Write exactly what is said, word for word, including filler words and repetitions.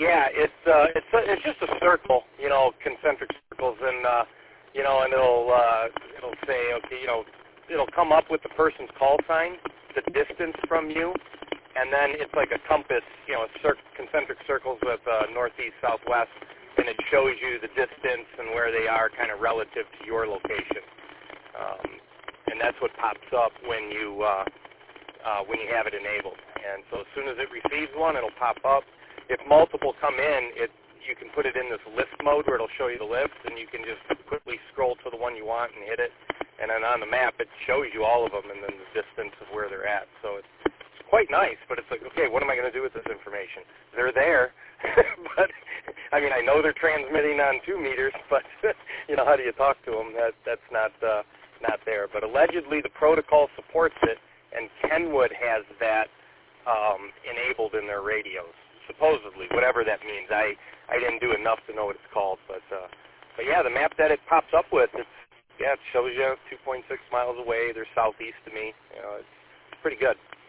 Yeah, it's uh, it's a, it's just a circle, you know, concentric circles, and uh, you know, and it'll uh, it'll say, okay, you know, it'll come up with the person's call sign, the distance from you, and then it's like a compass, you know, cir- concentric circles with uh, northeast, southwest, and it shows you the distance and where they are, kind of relative to your location, um, and that's what pops up when you uh, uh, when you have it enabled. And so as soon as it receives one, it'll pop up. If multiple come in, it you can put it in this list mode where it'll show you the list, and you can just quickly scroll to the one you want and hit it. And then on the map, it shows you all of them and then the distance of where they're at. So it's, it's quite nice, but it's like, okay, what am I going to do with this information? They're there, but I mean, I know they're transmitting on two meters, but you know, how do you talk to them? That that's not uh, not there. But allegedly, the protocol supports it, and Kenwood has that um, enabled in their radios. Supposedly, whatever that means. I, I didn't do enough to know what it's called, but uh, but yeah, the map that it pops up with, it's, yeah, it shows you two point six miles away. They're southeast of me. You know, it's, it's pretty good.